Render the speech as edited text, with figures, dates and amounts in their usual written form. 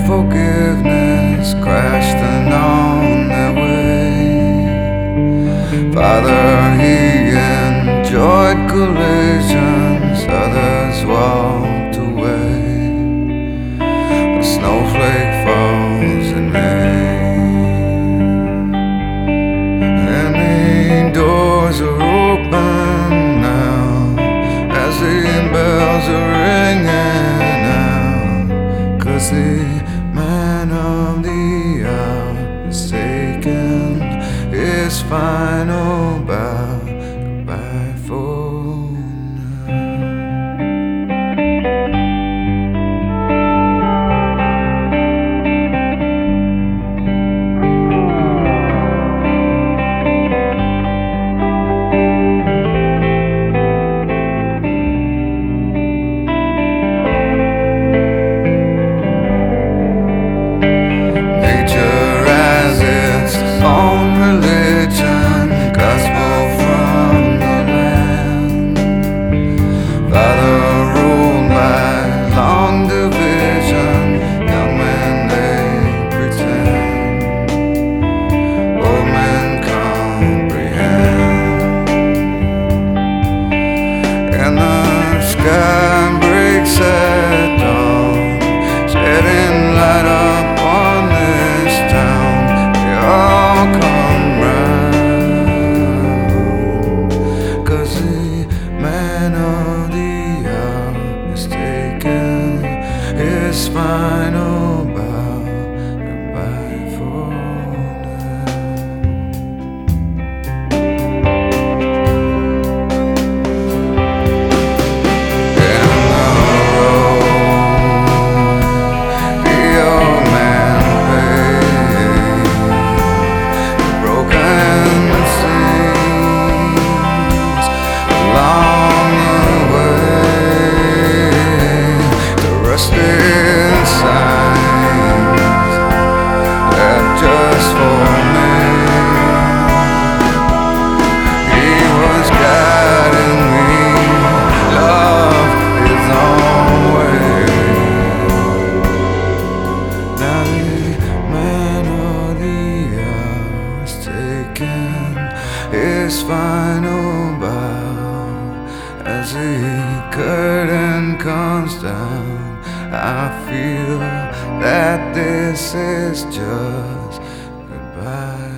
forgiveness crashed and on their way. Father, he enjoyed collisions, others walked away. A snowflake falls in rain. Any doors are open now as the bells are ringing out, 'cause the man of the hour is taken his final bow. Goodbye for now. And the sky breaks at dawn, shedding light upon this town. They all come round, 'cause the man of the hour is taking his final bow. Goodbye for now. His final bow as the curtain comes down. I feel that this is just goodbye.